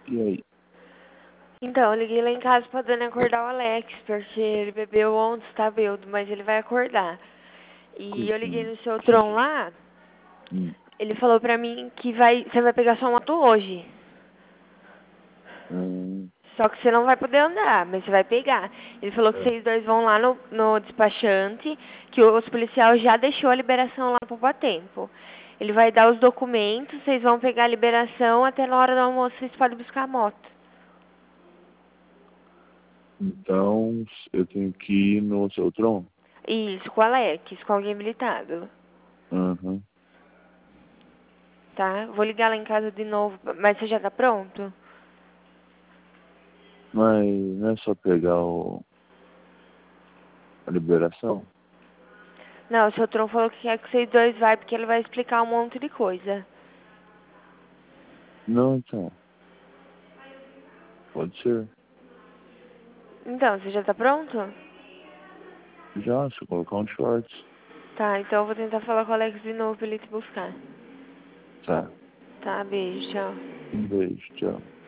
E aí? Então, eu liguei lá em casa pra Dani acordar o Alex, porque ele bebeu ontem, tá bêbado, mas ele vai acordar. E eu liguei Coitado. no seu Tron lá, Hum. ele falou pra mim que você vai pegar sua moto hoje. Hum. Só que você não vai poder andar, mas você vai pegar. Ele falou que É. vocês dois vão lá no despachante, que os policiais já deixou a liberação lá pro Tempo. Ele vai dar os documentos, vocês vão pegar a liberação, até na hora do almoço vocês podem buscar a moto. Então, eu tenho que ir no seu Tron? Isso, com o Alex, com alguém habilitado. Uhum. Tá? Vou ligar lá em casa de novo, mas você já tá pronto? Mas não é só pegar a liberação? Não, o seu Tron falou que quer que vocês dois vai porque ele vai explicar um monte de coisa. Não, então. Pode ser. Então, você já tá pronto? Já, se eu colocar um shorts. Tá, então eu vou tentar falar com o Alex de novo pra ele te buscar. Tá. Tá, beijo, tchau. Um beijo, tchau.